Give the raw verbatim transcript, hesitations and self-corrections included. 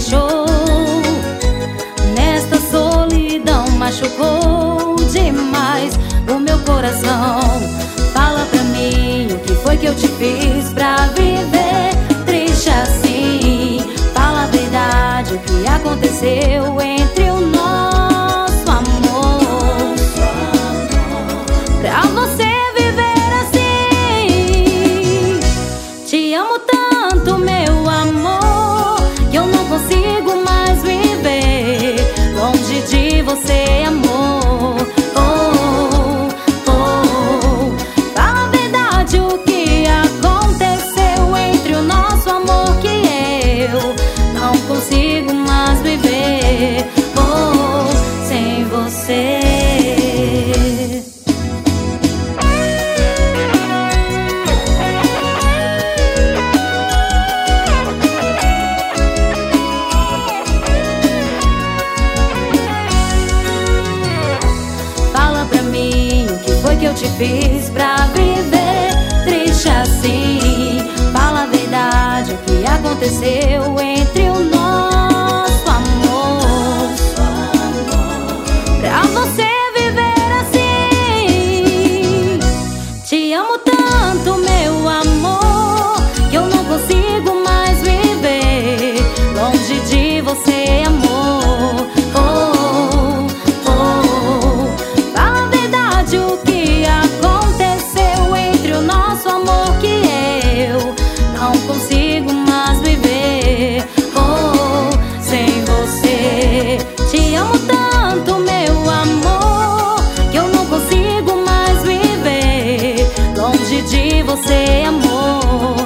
deixou. Nesta solidão machucou demais o meu coração. Fala pra mim o que foi que eu te fiz pra viver triste assim. Fala a verdade, o que aconteceu entre o nosso amor, pra você viver assim. Te amo tanto, meu amor, que eu não consigo mais viver longe de você, amor. Oh, oh, fala a verdade, o que aconteceu entre o nosso amor, que eu não consigo mais viver, oh, sem você. Que eu te fiz pra viver triste assim. Fala a verdade, o que aconteceu entre o nosso amor, pra você viver assim. Te amo tanto, meu amor, que eu não consigo mais viver longe de você, amor. Oh, oh, fala a verdade, o que aconteceu entre o nosso amor, que eu não consigo mais viver, oh, sem você. Te amo tanto, meu amor, que eu não consigo mais viver longe de você, amor.